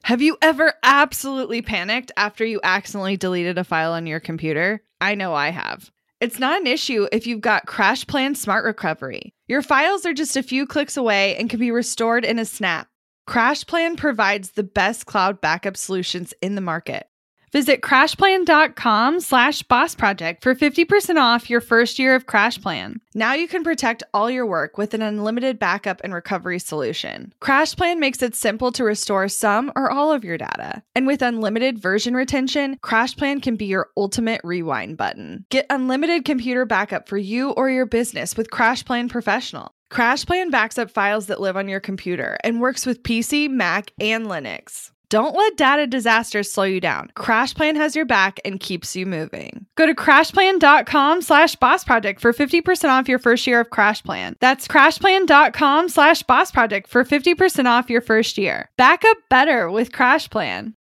Have you ever absolutely panicked after you accidentally deleted a file on your computer? I know I have. It's not an issue if you've got CrashPlan Smart Recovery. Your files are just a few clicks away and can be restored in a snap. CrashPlan provides the best cloud backup solutions in the market. Visit crashplan.com/bossproject for 50% off your first year of CrashPlan. Now you can protect all your work with an unlimited backup and recovery solution. CrashPlan makes it simple to restore some or all of your data. And with unlimited version retention, CrashPlan can be your ultimate rewind button. Get unlimited computer backup for you or your business with CrashPlan Professional. CrashPlan backs up files that live on your computer and works with PC, Mac, and Linux. Don't let data disasters slow you down. CrashPlan has your back and keeps you moving. Go to crashplan.com/bossproject for 50% off your first year of CrashPlan. That's crashplan.com/bossproject for 50% off your first year. Back up better with CrashPlan.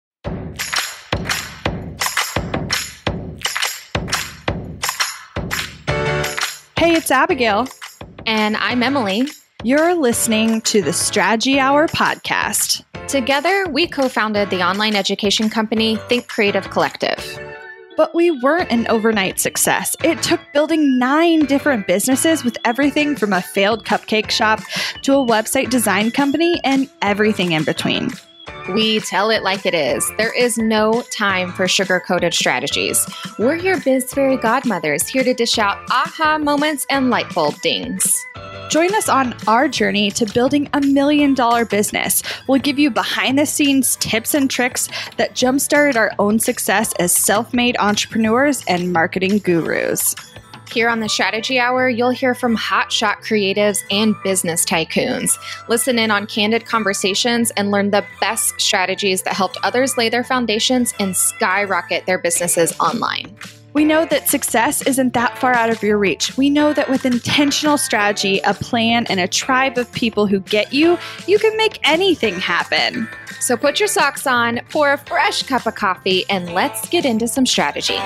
Hey, it's Abigail. And I'm Emily. You're listening to the Strategy Hour podcast. Together, we co-founded the online education company Think Creative Collective. But we weren't an overnight success. It took building 9 different businesses with everything from a failed cupcake shop to a website design company and everything in between. We tell it like it is. There is no time for sugar-coated strategies. We're your biz fairy godmothers here to dish out aha moments and light bulb dings. Join us on our journey to building $1 million business. We'll give you behind-the-scenes tips and tricks that jumpstarted our own success as self-made entrepreneurs and marketing gurus. Here on the Strategy Hour, you'll hear from hotshot creatives and business tycoons. Listen in on candid conversations and learn the best strategies that helped others lay their foundations and skyrocket their businesses online. We know that success isn't that far out of your reach. We know that with intentional strategy, a plan, and a tribe of people who get you, you can make anything happen. So put your socks on, pour a fresh cup of coffee, and let's get into some strategy.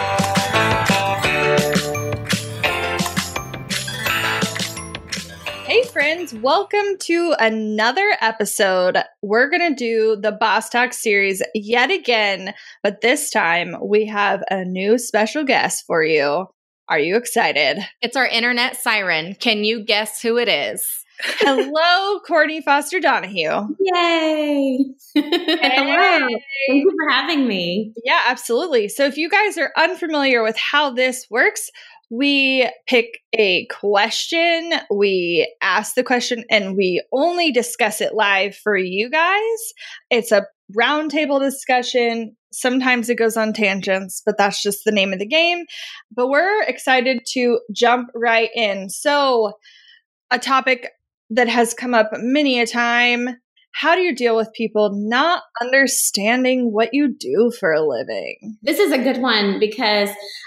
Hey friends, welcome to another episode. We're going to do the Boss Talk series yet again, but this time we have a new special guest for you. Are you excited? It's our internet siren. Can you guess who it is? Hello, Courtney Foster Donahue. Yay! Hello. Thank you for having me. Yeah, absolutely. So if you guys are unfamiliar with how this works, we pick a question, we ask the question, and we only discuss it live for you guys. It's a roundtable discussion. Sometimes it goes on tangents, but that's just the name of the game. But we're excited to jump right in. So, a topic that has come up many a time: how do you deal with people not understanding what you do for a living? This is a good one because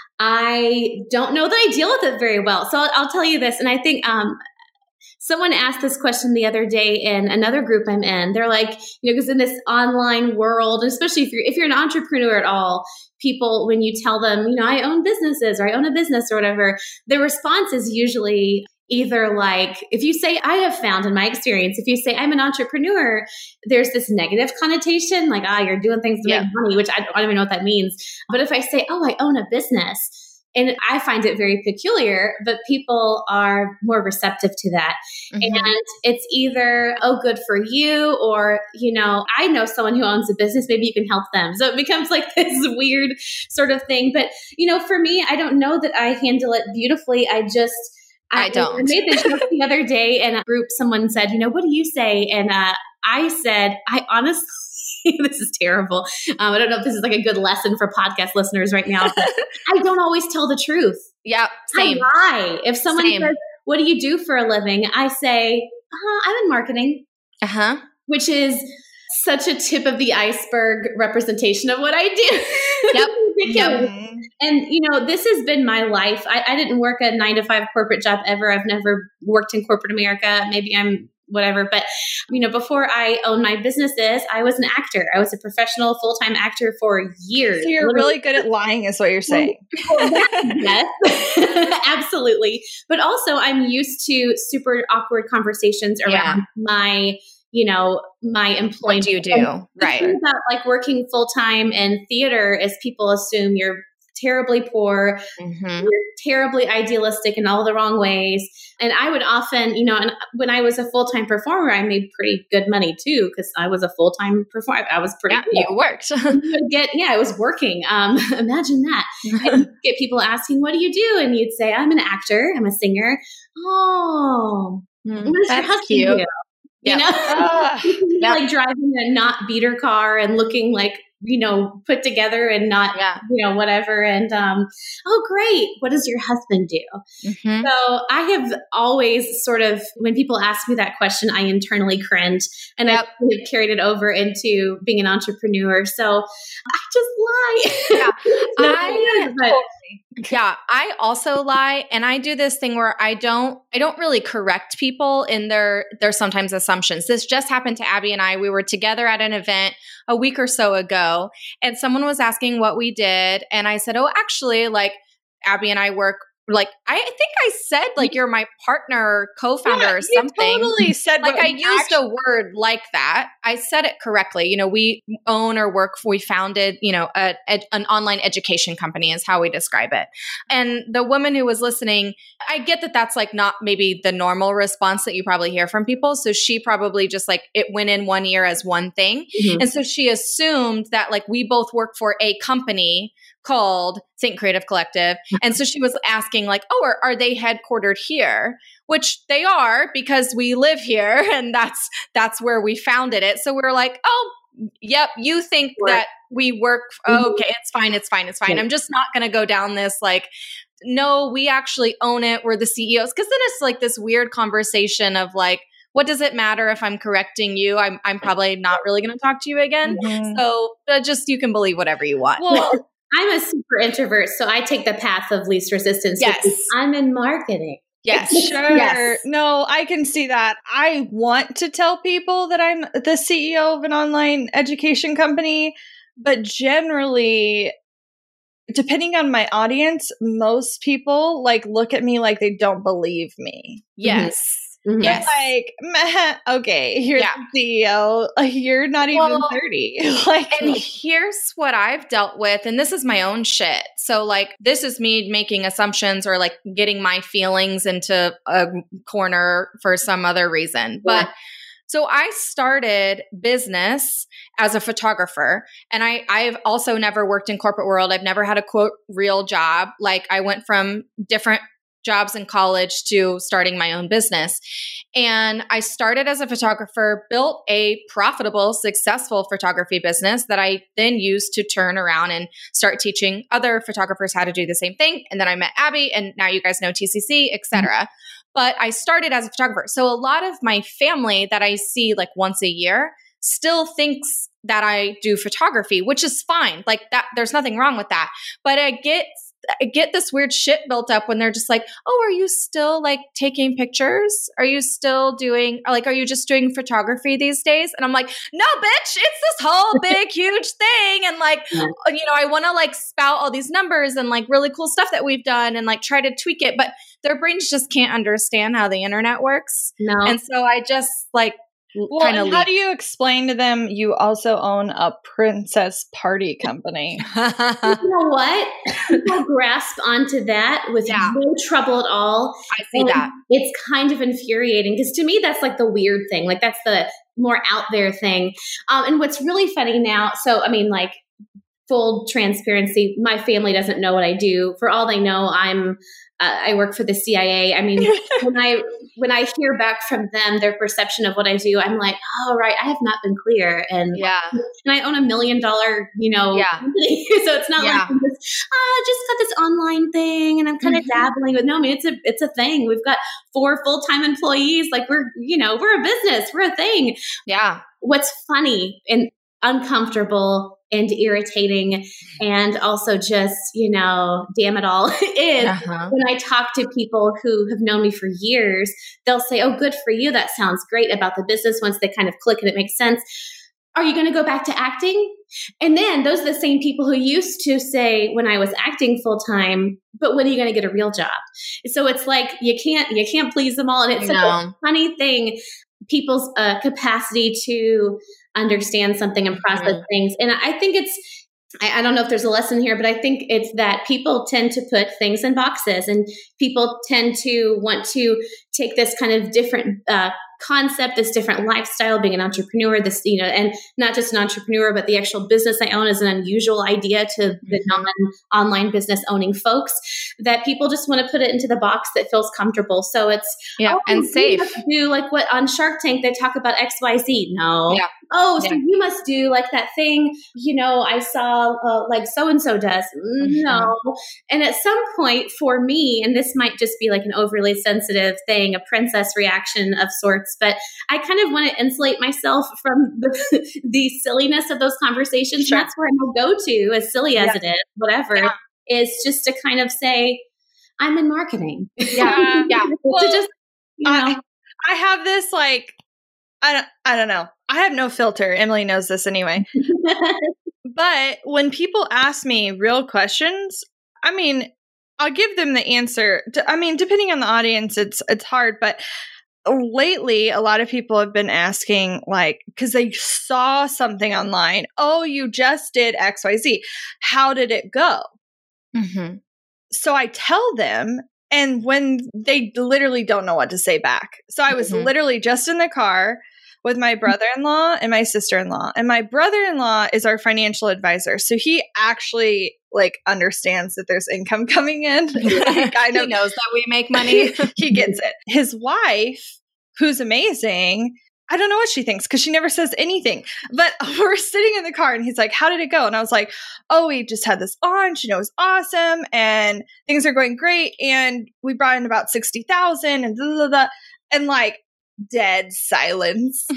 I don't know that I deal with it very well. So I'll tell you this. And I think someone asked this question the other day in another group I'm in. They're like, because in this online world, especially if you're an entrepreneur at all, people, when you tell them, I own businesses or I own a business or whatever, the response is usually either like, if you say, I have found in my experience, if you say I'm an entrepreneur, there's this negative connotation, like, you're doing things to make money, which I don't even know what that means. But if I say, I own a business, and I find it very peculiar, but people are more receptive to that. Mm-hmm. And it's either, good for you, or, I know someone who owns a business, maybe you can help them. So it becomes like this weird sort of thing. But, for me, I don't know that I handle it beautifully. I don't. I made this joke the other day in a group. Someone said, what do you say? And I said, I honestly, this is terrible. I don't know if this is like a good lesson for podcast listeners right now, but I don't always tell the truth. Yeah, same. I lie. If someone says, what do you do for a living? I say, I'm in marketing. Which is such a tip of the iceberg representation of what I do. Yep. Ridiculous. And, this has been my life. I didn't work a 9-to-5 corporate job ever. I've never worked in corporate America. Maybe I'm whatever. But, before I owned my businesses, I was an actor. I was a professional full-time actor for years. So you're really good at lying is what you're saying. Yes, absolutely. But also I'm used to super awkward conversations around my my employment. What do you do? And Right. the thing about like working full time in theater is people assume you're terribly poor, you're terribly idealistic in all the wrong ways. And I would often, and when I was a full-time performer, I made pretty good money too, because I was a full-time performer. I was pretty good. You worked. I was working. Imagine that. And you'd get people asking, what do you do? And you'd say, I'm an actor. I'm a singer. Oh, what does your husband do? Like driving a not beater car and looking like, put together and not, whatever. And, oh, great. What does your husband do? So I have always sort of, when people ask me that question, I internally cringe, and I've kind of carried it over into being an entrepreneur. So I just lie. I also lie. And I do this thing where I don't really correct people in their sometimes assumptions. This just happened to Abby and I. We were together at an event a week or so ago, and someone was asking what we did. And I said, oh, actually, like Abby and I work, like, I think I said, like, you're my partner, co-founder or something. You totally said, like, I used a word like that. I said it correctly. We own or we founded, an online education company is how we describe it. And the woman who was listening, I get that that's like not maybe the normal response that you probably hear from people. So she probably just like, it went in one ear as one thing. And so she assumed that like we both work for a company called Think Creative Collective. And so she was asking like, oh, are they headquartered here? Which they are, because we live here, and that's where we founded it. So we're like, oh, yep, you think that we work, okay, it's fine. I'm just not going to go down this like, no, we actually own it. We're the CEOs. Because then it's like this weird conversation of like, what does it matter if I'm correcting you? I'm probably not really going to talk to you again. So just, you can believe whatever you want. Well, I'm a super introvert, so I take the path of least resistance. Yes. I'm in marketing. Yes. Sure. Yes. No, I can see that. I want to tell people that I'm the CEO of an online education company, but generally, depending on my audience, most people like look at me like they don't believe me. Yes. Yes. Like, meh, okay, you're the CEO. You're not even 30. And here's what I've dealt with, and this is my own shit. So like, this is me making assumptions or like getting my feelings into a corner for some other reason. But so I started business as a photographer, and I've also never worked in corporate world. I've never had a quote real job. Like I went from different jobs in college to starting my own business. And I started as a photographer, built a profitable, successful photography business that I then used to turn around and start teaching other photographers how to do the same thing. And then I met Abby, and now you guys know TCC, etc. But I started as a photographer. So a lot of my family that I see like once a year still thinks that I do photography, which is fine. Like that, there's nothing wrong with that. But I get this weird shit built up when they're just like, oh, are you still like taking pictures? Are you still doing, like, are you just doing photography these days? And I'm like, no, bitch, it's this whole big, huge thing. And like, I want to like spout all these numbers and like really cool stuff that we've done and like try to tweak it, but their brains just can't understand how the internet works. No. And so I just like, how do you explain to them you also own a princess party company? You know what? People grasp onto that with no trouble at all. I see that. It's kind of infuriating because to me, that's like the weird thing. Like that's the more out there thing. And what's really funny now, so I mean, like full transparency, my family doesn't know what I do. For all they know, I work for the CIA. I mean, when I hear back from them, their perception of what I do, I'm like, oh, right, I have not been clear. And I own $1 million, company. So it's not like I'm just got this online thing and I'm kind of dabbling with, no, I mean, it's a thing. We've got 4 full-time employees. Like we're a business, we're a thing. Yeah. What's funny and uncomfortable and irritating and also just, damn it all is when I talk to people who have known me for years, they'll say, oh, good for you. That sounds great about the business once they kind of click and it makes sense. Are you going to go back to acting? And then those are the same people who used to say when I was acting full time, but when are you going to get a real job? So it's like, you can't please them all. And it's such a funny thing. people's capacity to understand something and process things. And I think I don't know if there's a lesson here, but I think it's that people tend to put things in boxes, and people tend to want to take this kind of different concept, this different lifestyle, being an entrepreneur, this, and not just an entrepreneur, but the actual business I own is an unusual idea to the non-online business owning folks, that people just want to put it into the box that feels comfortable. So it's, and safe. Do like what on Shark Tank, they talk about XYZ. No. Yeah. So you must do like that thing, I saw like so-and-so does. No. And at some point for me, and this might just be like an overly sensitive thing, a princess reaction of sorts, but I kind of want to insulate myself from the silliness of those conversations. Sure. And that's where I'm going to go to, as silly as it is, whatever, is just to kind of say, I'm in marketing. Yeah. Well, to just, I have this like, I don't know. I have no filter. Emily knows this anyway. But when people ask me real questions, I'll give them the answer. Depending on the audience, it's hard. But lately, a lot of people have been asking, like, because they saw something online. Oh, you just did XYZ. How did it go? Mm-hmm. So I tell them, and when they literally don't know what to say back. So I was literally just in the car with my brother-in-law and my sister-in-law. And my brother-in-law is our financial advisor. So he actually understands that there's income coming in. He knows that we make money. He gets it. His wife, who's amazing, I don't know what she thinks because she never says anything. But we're sitting in the car and he's like, how did it go? And I was like, oh, we just had this launch and it was awesome and things are going great. And we brought in about 60,000 and blah, blah, blah. And dead silence.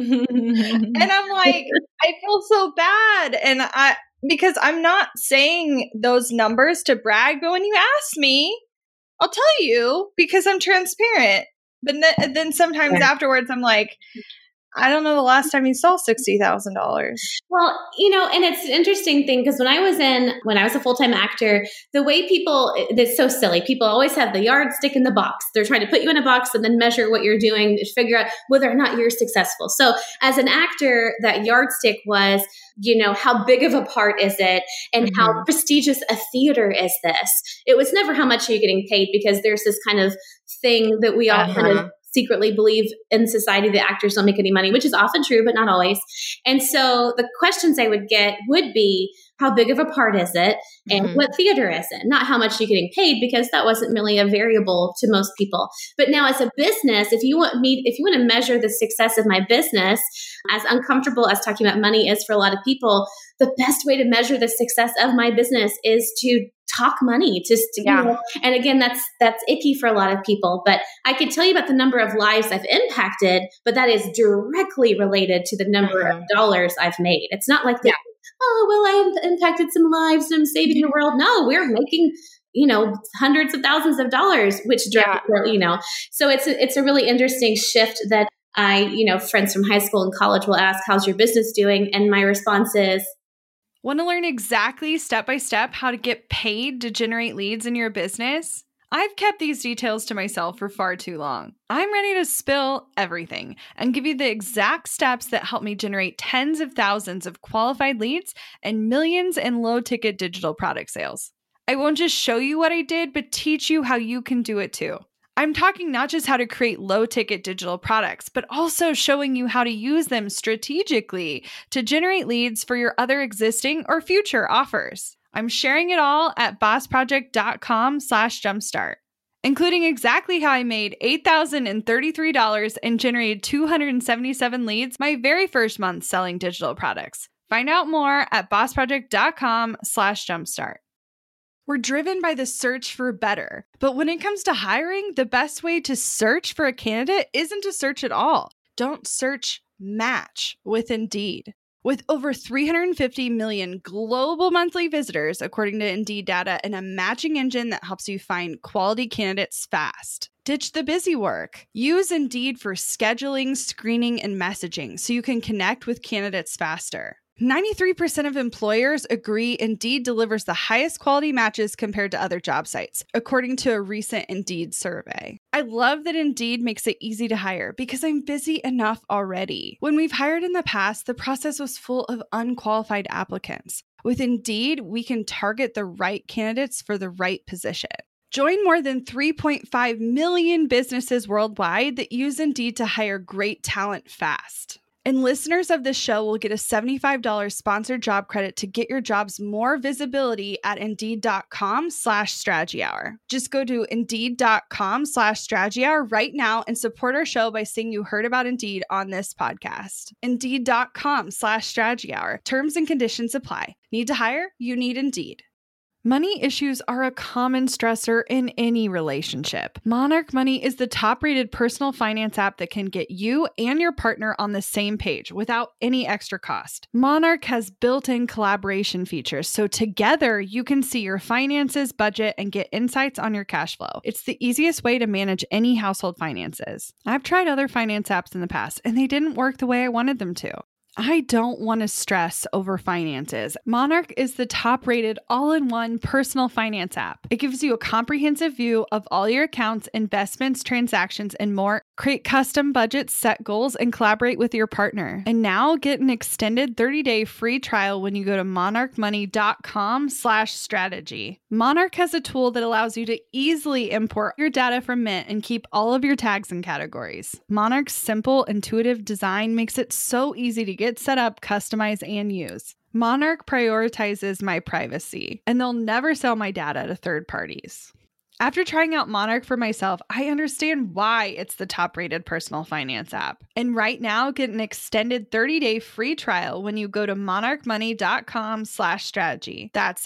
And I'm like, I feel so bad. And because I'm not saying those numbers to brag, but when you ask me, I'll tell you because I'm transparent. But then sometimes afterwards, I'm like, I don't know the last time you saw $60,000. Well, and it's an interesting thing because when I was a full-time actor, the way it's so silly. People always have the yardstick in the box. They're trying to put you in a box and then measure what you're doing to figure out whether or not you're successful. So as an actor, that yardstick was, how big of a part is it and how prestigious a theater is this? It was never how much are you getting paid, because there's this kind of thing that we all kind of secretly believe in society that actors don't make any money, which is often true, but not always. And so the questions I would get would be, how big of a part is it? And what theater is it? Not how much you're getting paid, because that wasn't really a variable to most people. But now as a business, if you want to measure the success of my business, as uncomfortable as talking about money is for a lot of people, the best way to measure the success of my business is to talk money. And again, that's icky for a lot of people, but I could tell you about the number of lives I've impacted, but that is directly related to the number of dollars I've made. It's not like I've impacted some lives and I'm saving the world. No, we're making, hundreds of thousands of dollars, which directly, so it's a really interesting shift that friends from high school and college will ask, how's your business doing? And my response is, want to learn exactly step by step how to get paid to generate leads in your business? I've kept these details to myself for far too long. I'm ready to spill everything and give you the exact steps that help me generate tens of thousands of qualified leads and millions in low-ticket digital product sales. I won't just show you what I did, but teach you how you can do it too. I'm talking not just how to create low-ticket digital products, but also showing you how to use them strategically to generate leads for your other existing or future offers. I'm sharing it all at bossproject.com/jumpstart, including exactly how I made $8,033 and generated 277 leads my very first month selling digital products. Find out more at bossproject.com/jumpstart. We're driven by the search for better, but when it comes to hiring, the best way to search for a candidate isn't to search at all. Don't search, match with Indeed. With over 350 million global monthly visitors, according to Indeed data, and a matching engine that helps you find quality candidates fast. Ditch the busy work. Use Indeed for scheduling, screening, and messaging so you can connect with candidates faster. 93% of employers agree Indeed delivers the highest quality matches compared to other job sites, according to a recent Indeed survey. I love that Indeed makes it easy to hire because I'm busy enough already. When we've hired in the past, the process was full of unqualified applicants. With Indeed, we can target the right candidates for the right position. Join more than 3.5 million businesses worldwide that use Indeed to hire great talent fast. And listeners of this show will get a $75 sponsored job credit to get your jobs more visibility at Indeed.com/Strategy Hour. Just go to Indeed.com/Strategy Hour right now and support our show by saying you heard about Indeed on this podcast. Indeed.com/Strategy Hour. Terms and conditions apply. Need to hire? You need Indeed. Money issues are a common stressor in any relationship. Monarch Money is the top-rated personal finance app that can get you and your partner on the same page without any extra cost. Monarch has built-in collaboration features, so together you can see your finances, budget, and get insights on your cash flow. It's the easiest way to manage any household finances. I've tried other finance apps in the past, and they didn't work the way I wanted them to. I don't want to stress over finances. Monarch is the top-rated all-in-one personal finance app. It gives you a comprehensive view of all your accounts, investments, transactions, and more. Create custom budgets, set goals, and collaborate with your partner. And now get an extended 30-day free trial when you go to monarchmoney.com/strategy. Monarch has a tool that allows you to easily import your data from Mint and keep all of your tags and categories. Monarch's simple, intuitive design makes it so easy to get set up, customize, and use. Monarch prioritizes my privacy, and they'll never sell my data to third parties. After trying out Monarch for myself, I understand why it's the top-rated personal finance app. And right now, get an extended 30-day free trial when you go to monarchmoney.com/strategy. That's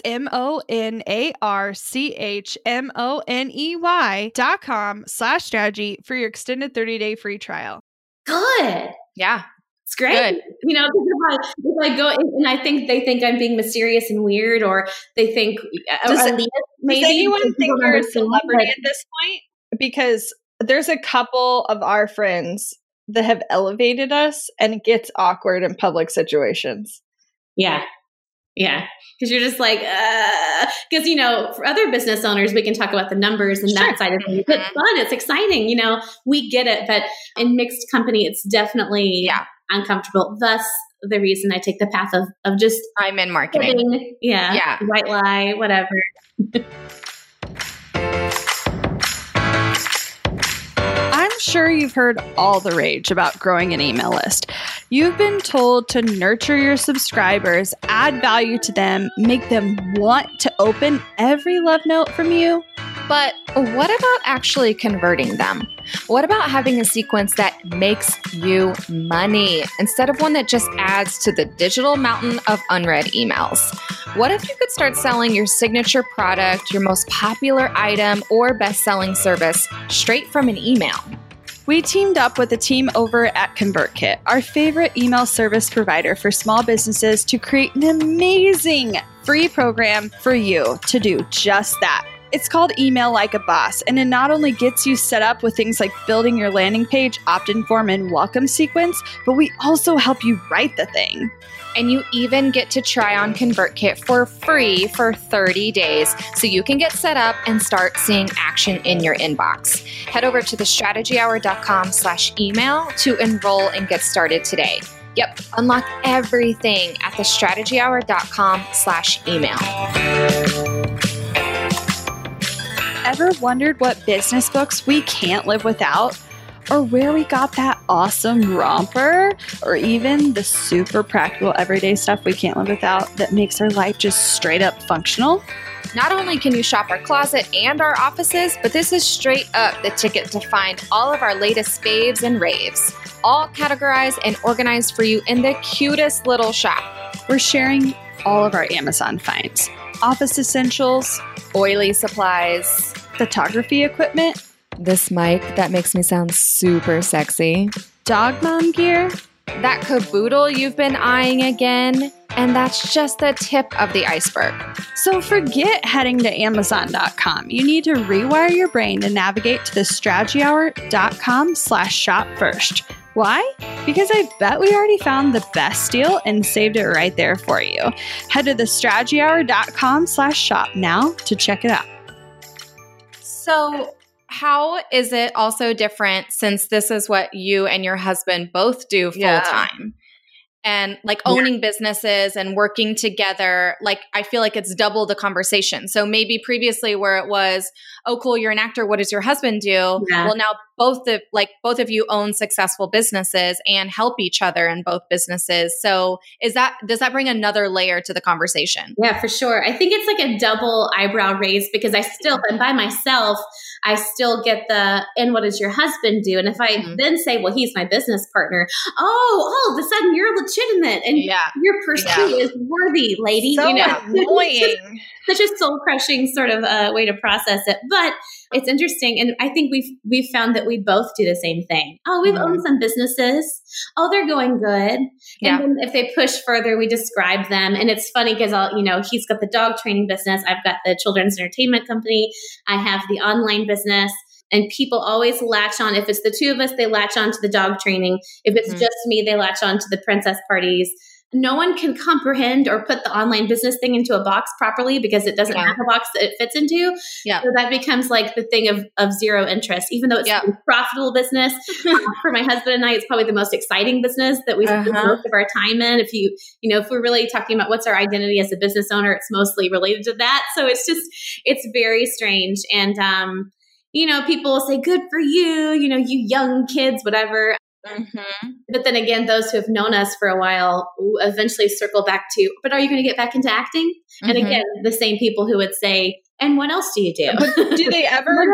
monarchmoney.com/strategy for your extended 30-day free trial. Good. Yeah. It's great. Good. You know, if I go and I think they think I'm being mysterious and weird, or they think maybe. Does anyone think you're a celebrity at this point? Because there's a couple of our friends that have elevated us, and it gets awkward in public situations. Yeah. Yeah. Because you're just like, because, you know, for other business owners, we can talk about the numbers and that side of things. It's fun. It's exciting. You know, we get it. But in mixed company, it's definitely uncomfortable. Thus, the reason I take the path of just I'm in marketing. Yeah. White lie, whatever. I'm sure you've heard all the rage about growing an email list. You've been told to nurture your subscribers, add value to them, make them want to open every love note from you. But what about actually converting them? What about having a sequence that makes you money instead of one that just adds to the digital mountain of unread emails? What if you could start selling your signature product, your most popular item, or best-selling service straight from an email? We teamed up with a team over at ConvertKit, our favorite email service provider for small businesses, to create an amazing free program for you to do just that. It's called Email Like a Boss, and it not only gets you set up with things like building your landing page, opt-in form, and welcome sequence, but we also help you write the thing. And you even get to try on ConvertKit for free for 30 days so you can get set up and start seeing action in your inbox. Head over to thestrategyhour.com/email to enroll and get started today. Yep, unlock everything at thestrategyhour.com/email. Ever wondered what business books we can't live without? Or where we got that awesome romper? Or even the super practical everyday stuff we can't live without that makes our life just straight up functional? Not only can you shop our closet and our offices, but this is straight up the ticket to find all of our latest faves and raves, all categorized and organized for you in the cutest little shop. We're sharing all of our Amazon finds, office essentials, oily supplies, photography equipment, this mic that makes me sound super sexy, dog mom gear, that caboodle you've been eyeing again, and that's just the tip of the iceberg. So forget heading to Amazon.com. You need to rewire your brain to navigate to thestrategyhour.com/shop first. Why? Because I bet we already found the best deal and saved it right there for you. Head to thestrategyhour.com/shop now to check it out. So how is it also different since this is what you and your husband both do full time? And like owning businesses and working together, like I feel like it's double the conversation. So maybe previously where it was, oh, cool, you're an actor. What does your husband do? Yeah. Well, now both of you own successful businesses and help each other in both businesses. So does that bring another layer to the conversation? Yeah, for sure. I think it's like a double eyebrow raise because I'm by myself, I still get and what does your husband do? And if I then say, well, he's my business partner, all of a sudden you're legitimate and your pursuit is worthy, lady. So annoying. Such a soul crushing sort of way to process it. But it's interesting. And I think we've found that we both do the same thing. Oh, we've owned some businesses. Oh, they're going good. And then if they push further, we describe them. And it's funny because he's got the dog training business. I've got the children's entertainment company. I have the online business. And people always latch on. If it's the two of us, they latch on to the dog training. If it's just me, they latch on to the princess parties. No one can comprehend or put the online business thing into a box properly because it doesn't have a box that it fits into. Yeah. So that becomes like the thing of zero interest, even though it's a profitable business. For my husband and I, it's probably the most exciting business that we spend most of our time in. If if we're really talking about what's our identity as a business owner, it's mostly related to that. So it's very strange. And, people will say, good for you, you young kids, whatever. But then again, those who have known us for a while eventually circle back to, but are you going to get back into acting? And again, the same people who would say, and what else do you do? But do they ever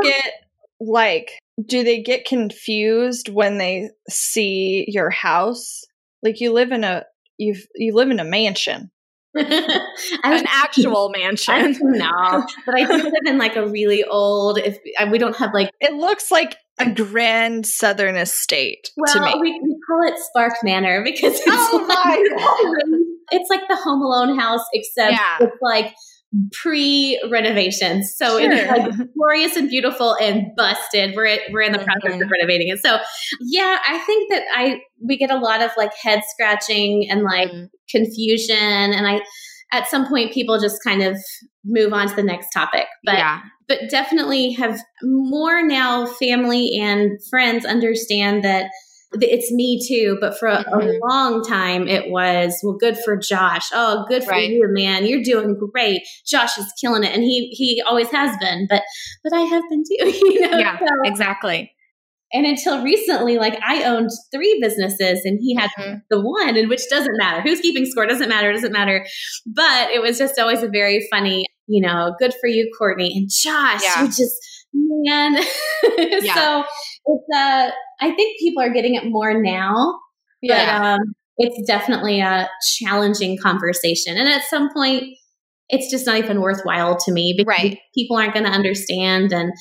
get confused when they see your house? Like you live in a mansion. An actual mansion. No, but I do live in like a really old, we don't have like, it looks like a grand southern estate to me. We call it Spark Manor because it's it's like the Home Alone house, except it's like pre-renovations. So it's like glorious and beautiful and busted. We're in the process of renovating it. So I think that we get a lot of like head scratching and like confusion. And at some point people just kind of move on to the next topic. But definitely have more now family and friends understand that it's me too. But for a long time, it was, well, good for Josh. Oh, good for you, man. You're doing great. Josh is killing it. And he always has been, but I have been too, Yeah, exactly. And until recently, like I owned 3 businesses and he had the one, and which doesn't matter. Who's keeping score? Doesn't matter. But it was just always a very funny, good for you, Courtney. And Josh, you just, man. So it's, I think people are getting it more now, but it's definitely a challenging conversation. And at some point, it's just not even worthwhile to me because people aren't going to understand. And,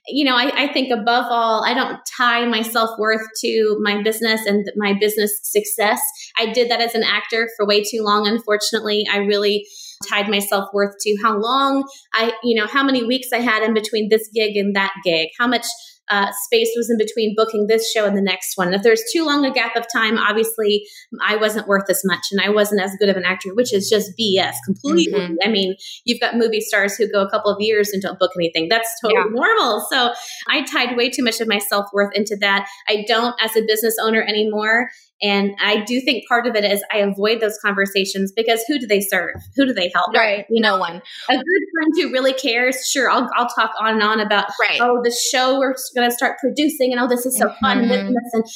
I think above all, I don't tie my self-worth to my business and my business success. I did that as an actor for way too long. Unfortunately, I really tied my self-worth to how long how many weeks I had in between this gig and that gig, how much space was in between booking this show and the next one. And if there's too long a gap of time, obviously I wasn't worth as much and I wasn't as good of an actor, which is just BS completely. I mean, you've got movie stars who go a couple of years and don't book anything. That's totally normal. So I tied way too much of my self-worth into that. I don't as a business owner anymore. And I do think part of it is I avoid those conversations because who do they serve? Who do they help? Right. No one. A good friend who really cares, sure, I'll talk on and on about, the show we're going to start producing and, this is so fun. And,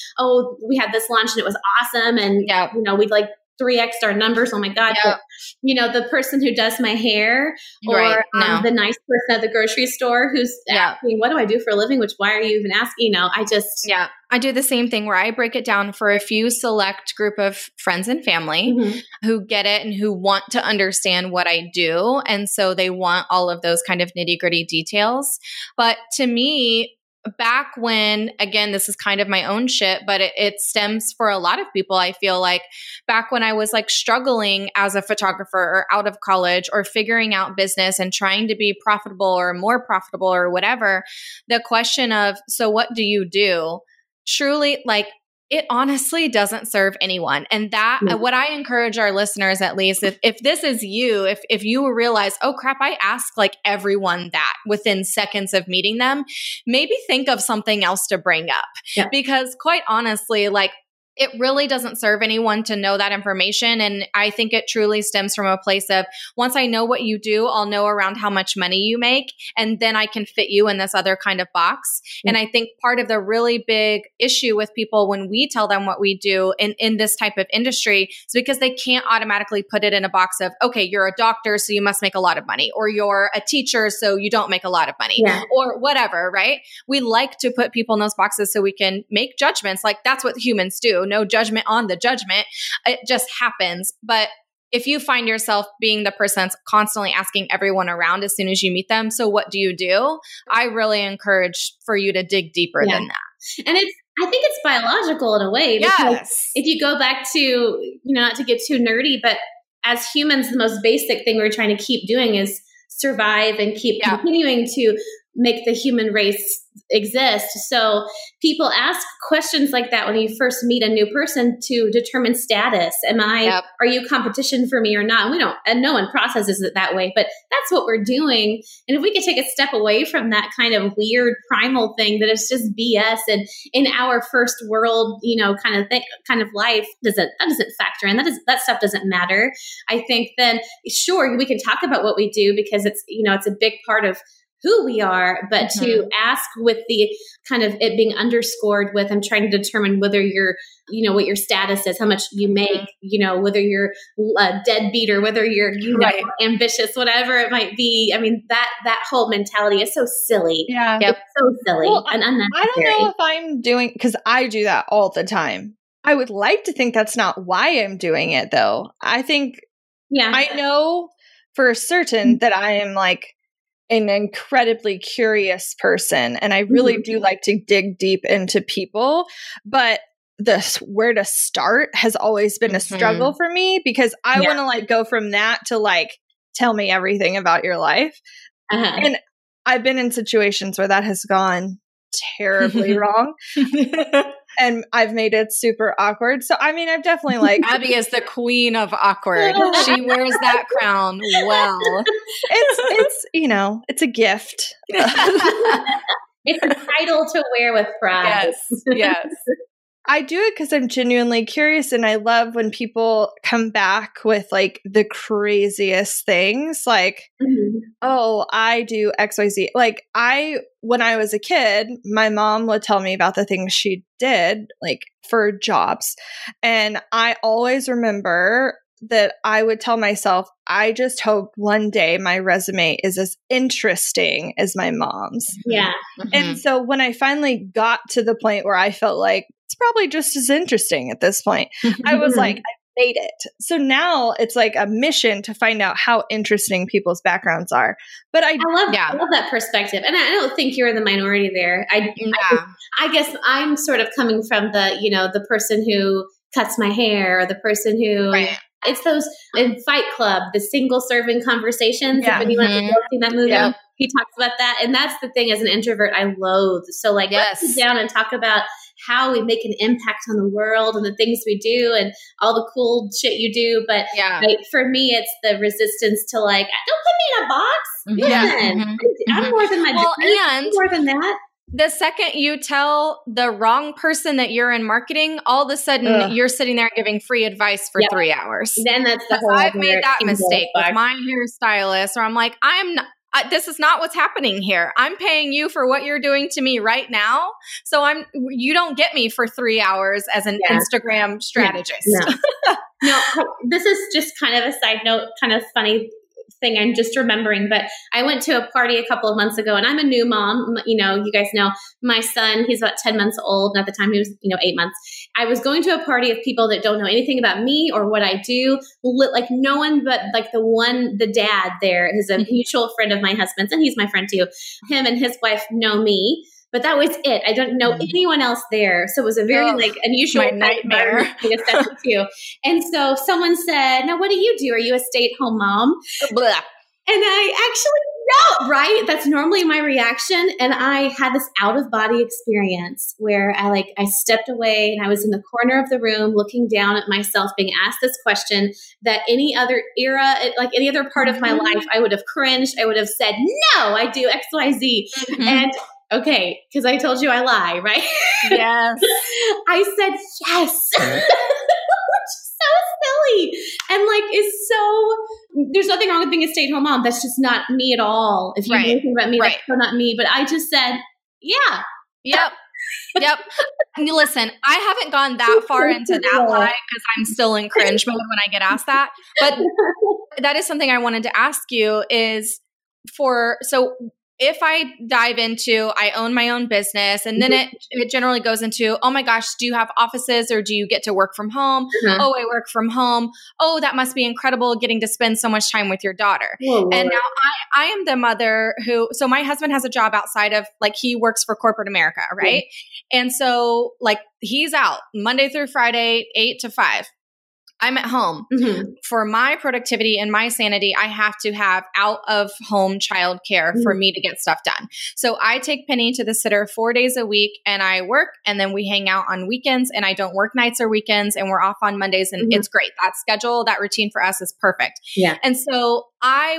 we had this launch and it was awesome. And, we'd like 3x our numbers. Oh my God. But, the person who does my hair or the nice person at the grocery store who's asking, what do I do for a living? Which, why are you even asking? I do the same thing where I break it down for a few select group of friends and family who get it and who want to understand what I do. And so they want all of those kind of nitty gritty details. But to me, back when, again, this is kind of my own shit, but it stems for a lot of people. I feel like back when I was like struggling as a photographer or out of college or figuring out business and trying to be profitable or more profitable or whatever, the question of, so what do you do? Truly, like, it honestly doesn't serve anyone. And that, what I encourage our listeners, at least, if this is you, if you realize, oh crap, I ask like everyone that within seconds of meeting them, maybe think of something else to bring up. Yeah. Because quite honestly, like, it really doesn't serve anyone to know that information. And I think it truly stems from a place of, once I know what you do, I'll know around how much money you make, and then I can fit you in this other kind of box. Mm-hmm. And I think part of the really big issue with people when we tell them what we do in this type of industry is because they can't automatically put it in a box of, okay, you're a doctor, so you must make a lot of money, or you're a teacher, so you don't make a lot of money, or whatever, right? We like to put people in those boxes so we can make judgments. Like, that's what humans do. No judgment on the judgment. It just happens. But if you find yourself being the person that's constantly asking everyone around as soon as you meet them, so what do you do? I really encourage for you to dig deeper than that. And I think it's biological in a way. Yes. If you go back to, not to get too nerdy, but as humans, the most basic thing we're trying to keep doing is survive and keep continuing to make the human race exist. So people ask questions like that when you first meet a new person to determine status. Are you competition for me or not? And no one processes it that way, but that's what we're doing. And if we could take a step away from that kind of weird primal thing that is just BS, and in our first world, kind of life, that doesn't factor in. That stuff doesn't matter. I think then, sure, we can talk about what we do because it's, it's a big part of who we are, but to ask with the kind of it being underscored with, I'm trying to determine whether you're, what your status is, how much you make, whether you're a deadbeat or whether you're, ambitious, whatever it might be. I mean, that whole mentality is so silly. Yeah. It's so silly and unnecessary. I don't know if I'm doing, because I do that all the time. I would like to think that's not why I'm doing it though. I think, I know for certain that I am like an incredibly curious person, and I really do like to dig deep into people, but where to start has always been a struggle for me, because I want to like go from that to like, tell me everything about your life. And I've been in situations where that has gone terribly wrong. And I've made it super awkward. So, I mean, I've definitely like... Abby is the queen of awkward. She wears that crown well. It's it's a gift. It's a title to wear with pride. Yes. I do it because I'm genuinely curious, and I love when people come back with like the craziest things, like, oh, I do XYZ. Like when I was a kid, my mom would tell me about the things she did, like for jobs. And I always remember that I would tell myself, I just hope one day my resume is as interesting as my mom's. Yeah. And so when I finally got to the point where I felt like it's probably just as interesting at this point, I was like, I made it. So now it's like a mission to find out how interesting people's backgrounds are. But I love that perspective. And I don't think you're in the minority there. I guess I'm sort of coming from the person who cuts my hair, or the person who... Right. It's those in Fight Club, the single serving conversations. If anyone has seen that movie, he talks about that. And that's the thing, as an introvert, I loathe. So like, let's sit down and talk about how we make an impact on the world and the things we do and all the cool shit you do. But for me, it's the resistance to like, don't put me in a box. I'm more than my and more than that. The second you tell the wrong person that you're in marketing, all of a sudden you're sitting there giving free advice for 3 hours. Then that's the whole I've made that mistake with my hairstylist, where I'm like, this is not what's happening here. I'm paying you for what you're doing to me right now. So you don't get me for 3 hours as an Instagram strategist. No, this is just kind of a side note, kind of funny thing I'm just remembering, but I went to a party a couple of months ago, and I'm a new mom. You guys know my son, he's about 10 months old. And at the time he was, 8 months. I was going to a party of people that don't know anything about me or what I do. Like no one but like the dad there is a mutual friend of my husband's, and he's my friend too. Him and his wife know me. But that was it. I don't know anyone else there. So it was a very unusual nightmare to step into. And so someone said, "Now, what do you do? Are you a stay-at-home mom?" Blah. And I actually, know, right? That's normally my reaction. And I had this out of body experience where I stepped away and I was in the corner of the room looking down at myself being asked this question that any other era, like any other part of my life, I would have cringed. I would have said, no, I do X, Y, Z. And okay, because I told you I lie, right? Yes. I said yes. So silly. And like, it's so, there's nothing wrong with being a stay-at-home mom. That's just not me at all. If you know anything about me, that's so not me. But I just said, yeah. Yep. Listen, I haven't gone that far into that lie because I'm still in cringe mode when I get asked that. But that is something I wanted to ask you is so if I dive into, I own my own business, and then it generally goes into, oh my gosh, do you have offices or do you get to work from home? Oh, I work from home. Oh, that must be incredible getting to spend so much time with your daughter. And now I am the mother so my husband has a job outside of, like, he works for corporate America, right? And so like he's out Monday through Friday, 8 to 5. I'm at home. For my productivity and my sanity, I have to have out of home childcare for me to get stuff done. So I take Penny to the sitter 4 days a week and I work, and then we hang out on weekends, and I don't work nights or weekends, and we're off on Mondays, and it's great. That schedule, that routine for us is perfect. Yeah. And so I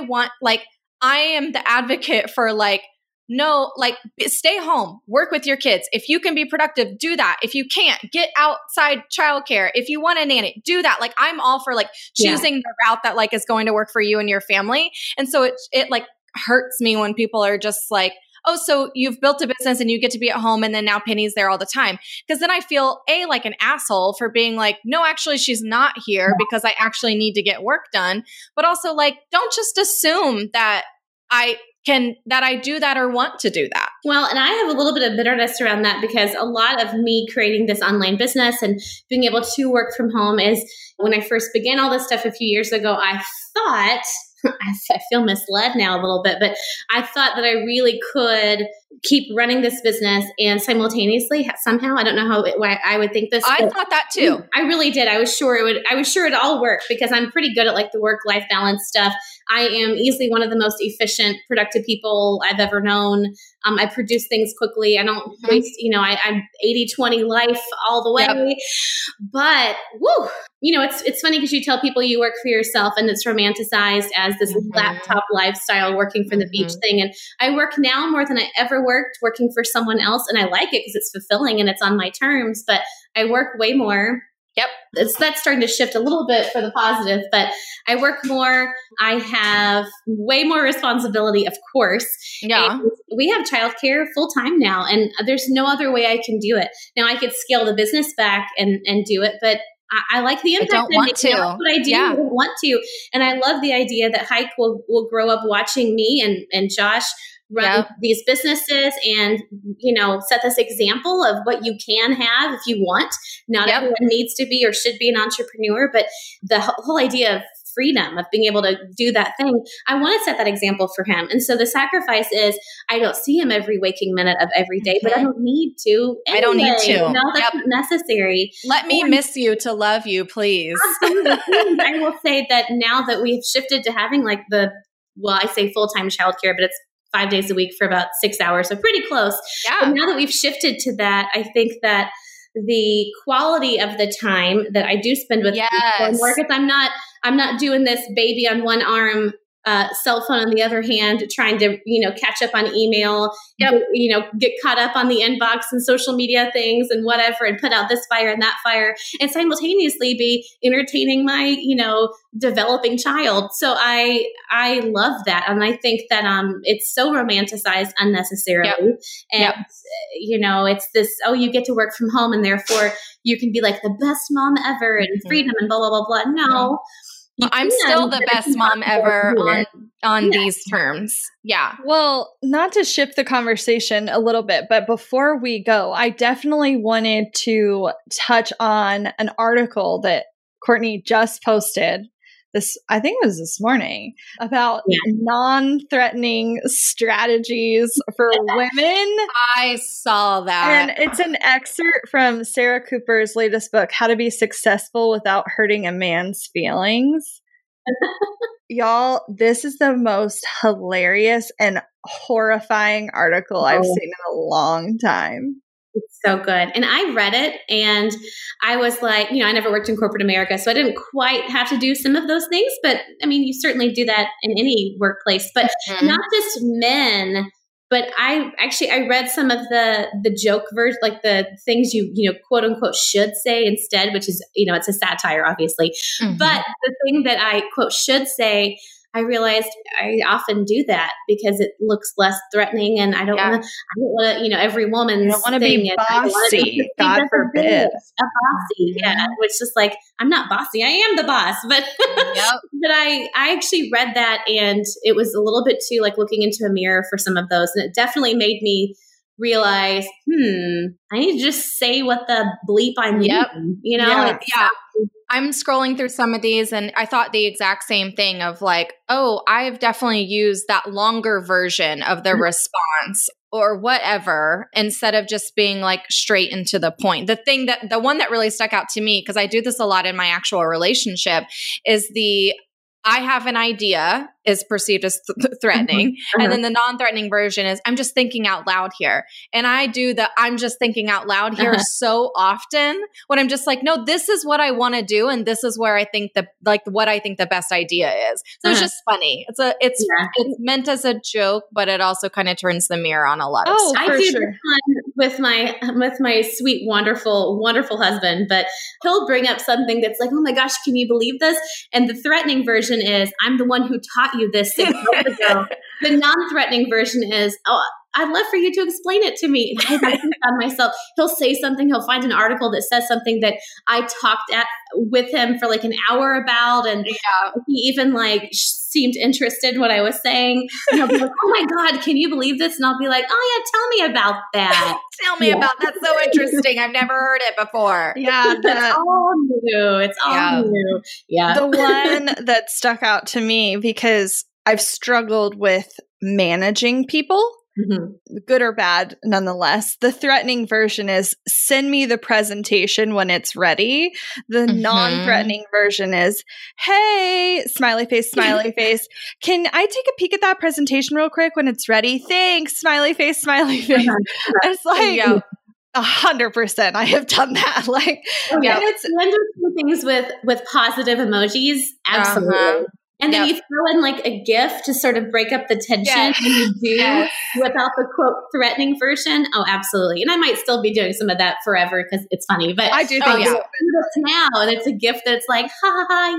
am the advocate for no, stay home, work with your kids. If you can be productive, do that. If you can't, get outside childcare. If you want a nanny, do that. Like, I'm all for choosing the route that is going to work for you and your family. And so it hurts me when people are just like, oh, so you've built a business and you get to be at home and then now Penny's there all the time. Because then I feel like an asshole for being like, no, actually she's not here because I actually need to get work done. But also don't just assume that I do that or want to do that. Well, and I have a little bit of bitterness around that because a lot of me creating this online business and being able to work from home is when I first began all this stuff a few years ago, I thought, I feel misled now a little bit, but I thought that I really could keep running this business and simultaneously somehow, I don't know why I would think this. I thought that too. I really did. I was sure it'd all work because I'm pretty good at the work-life balance stuff. I am easily one of the most efficient, productive people I've ever known. I produce things quickly. I don't waste, I'm 80-20 life all the way. Yep. But it's funny because you tell people you work for yourself and it's romanticized as this laptop lifestyle, working from the beach thing. And I work now more than I ever worked working for someone else. And I like it because it's fulfilling and it's on my terms, but I work way more. Yep. That's starting to shift a little bit for the positive, but I work more. I have way more responsibility, of course. Yeah. And we have childcare full time now, and there's no other way I can do it. Now I could scale the business back and do it, but I like the impact. I don't want to. That's what I do. I don't want to. And I love the idea that Hike will grow up watching me and Josh run these businesses and, set this example of what you can have if you want. Not everyone needs to be or should be an entrepreneur, but the whole idea of freedom, of being able to do that thing, I want to set that example for him. And so the sacrifice is I don't see him every waking minute of every day, but I don't need to. Anyway. I don't need to. No, that's not necessary. Let me miss you to love you, please. Absolutely. I will say that now that we've shifted to having I say full-time childcare, but it's 5 days a week for about 6 hours. So pretty close. Yeah. But now that we've shifted to that, I think that the quality of the time that I do spend with people more, because I'm not doing this baby on one arm, cell phone on the other hand, trying to, catch up on email, get caught up on the inbox and social media things and whatever, and put out this fire and that fire, and simultaneously be entertaining my, developing child. So I love that. And I think that, it's so romanticized unnecessarily. And, it's this, you get to work from home and therefore you can be like the best mom ever and freedom and blah, blah, blah, blah. No. I'm still the best mom ever on these terms. Yeah. Well, not to shift the conversation a little bit, but before we go, I definitely wanted to touch on an article that Courtney just posted. I think it was this morning, about non-threatening strategies for women. I saw that. And it's an excerpt from Sarah Cooper's latest book, How to Be Successful Without Hurting a Man's Feelings. Y'all, this is the most hilarious and horrifying article I've seen in a long time. It's so good. And I read it and I was like, I never worked in corporate America, so I didn't quite have to do some of those things. But I mean, you certainly do that in any workplace, but not just men. But I read some of the joke version, like the things you quote unquote should say instead, which is, it's a satire, obviously. But the thing that I quote should say, I realized I often do that because it looks less threatening, and I don't want to, every woman's you don't want to be bossy. God forbid. A bossy, which is like, I'm not bossy. I am the boss, but but I actually read that, and it was a little bit too like looking into a mirror for some of those, and it definitely made me realize, I need to just say what the bleep I mean. I'm scrolling through some of these and I thought the exact same thing of like, oh, I've definitely used that longer version of the response or whatever, instead of just being like straight into the point. The one that really stuck out to me, because I do this a lot in my actual relationship, is I have an idea is perceived as threatening. And then the non-threatening version is I'm just thinking out loud here. And I do I'm just thinking out loud here so often when I'm just like, no, this is what I want to do. And this is where I think what I think the best idea is. So it's just funny. It's meant as a joke, but it also kind of turns the mirror on a lot of stuff. I do this one with my sweet, wonderful, wonderful husband, but he'll bring up something that's like, oh my gosh, can you believe this? And the threatening version is, I'm the one who taught you this 6 months ago. The non-threatening version is, I'd love for you to explain it to me. And I found myself, he'll say something, he'll find an article that says something that I talked with him for like an hour about, and he even like seemed interested in what I was saying. And he'll be like, oh my God, can you believe this? And I'll be like, oh yeah, tell me about that. Tell me about that's so interesting. I've never heard it before. Yeah, it's all new. It's all new. Yeah. The one that stuck out to me, because I've struggled with managing people. Good or bad, nonetheless. The threatening version is send me the presentation when it's ready. The non-threatening version is, hey, smiley face, can I take a peek at that presentation real quick when it's ready? Thanks, smiley face. It's like 100%. I have done that. Like, it's wonderful things with positive emojis. Absolutely. And then you throw in like a GIF to sort of break up the tension, and you do without the quote threatening version. Oh, absolutely. And I might still be doing some of that forever because it's funny, but I do think now, and it's a GIF that's like, ha ha ha,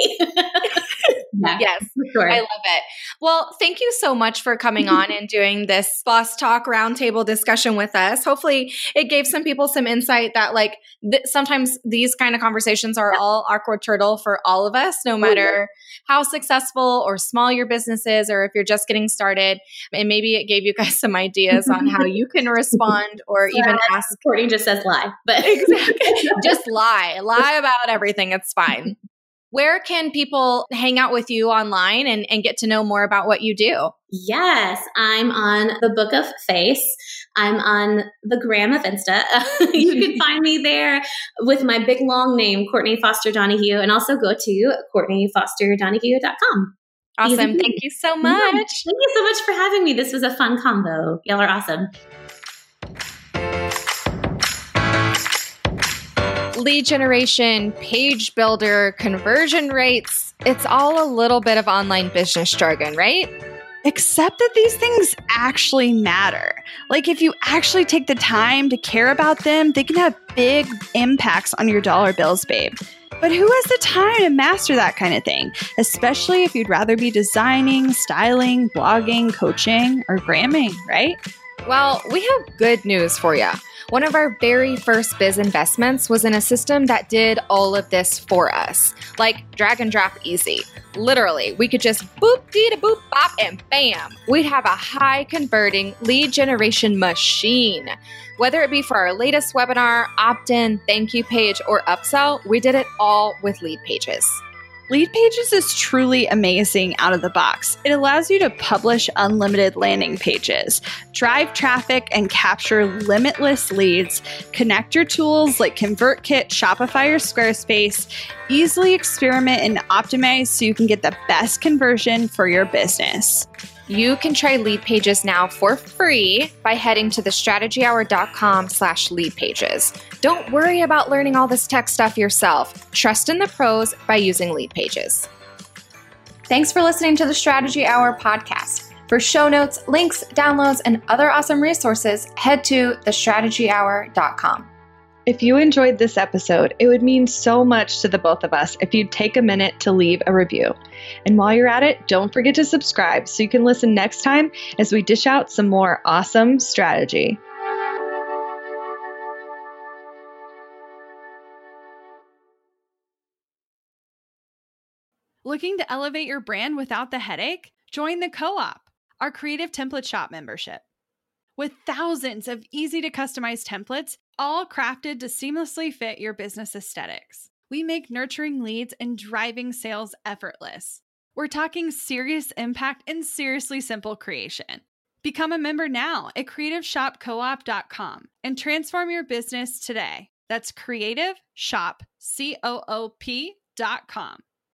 yay. Yes, sure. I love it. Well, thank you so much for coming on and doing this Boss Talk roundtable discussion with us. Hopefully it gave some people some insight that like sometimes these kind of conversations are all awkward turtle for all of us, no matter how successful or small your business is, or if you're just getting started. And maybe it gave you guys some ideas on how you can respond or even ask. Courtney just says lie, but exactly. Just lie about everything. It's fine. Where can people hang out with you online and get to know more about what you do? Yes, I'm on the Book of Face. I'm on the gram of Insta. You can find me there with my big long name, Courtney Foster Donahue, and also go to CourtneyFosterDonahue.com. Awesome. Thank you so much. Yeah. Thank you so much for having me. This was a fun combo. Y'all are awesome. Lead generation, page builder, conversion rates. It's all a little bit of online business jargon, right? Except that these things actually matter. Like if you actually take the time to care about them, they can have big impacts on your dollar bills, babe. But who has the time to master that kind of thing? Especially if you'd rather be designing, styling, blogging, coaching, or gramming, right? Well, we have good news for you. One of our very first biz investments was in a system that did all of this for us. Like drag and drop easy. Literally, we could just boop, dee da boop, bop, and bam. We'd have a high converting lead generation machine. Whether it be for our latest webinar, opt-in, thank you page, or upsell, we did it all with Lead Pages. Lead Pages is truly amazing out of the box. It allows you to publish unlimited landing pages, drive traffic, and capture limitless leads, connect your tools like ConvertKit, Shopify, or Squarespace, easily experiment and optimize so you can get the best conversion for your business. You can try Lead Pages now for free by heading to thestrategyhour.com/leadpages. Don't worry about learning all this tech stuff yourself. Trust in the pros by using Lead Pages. Thanks for listening to the Strategy Hour podcast. For show notes, links, downloads, and other awesome resources, head to thestrategyhour.com. If you enjoyed this episode, it would mean so much to the both of us if you'd take a minute to leave a review. And while you're at it, don't forget to subscribe so you can listen next time as we dish out some more awesome strategy. Looking to elevate your brand without the headache? Join the Co-op, our creative template shop membership. With thousands of easy to customize templates, all crafted to seamlessly fit your business aesthetics, we make nurturing leads and driving sales effortless. We're talking serious impact and seriously simple creation. Become a member now at creativeshopcoop.com and transform your business today. That's creativeshopcoop.com.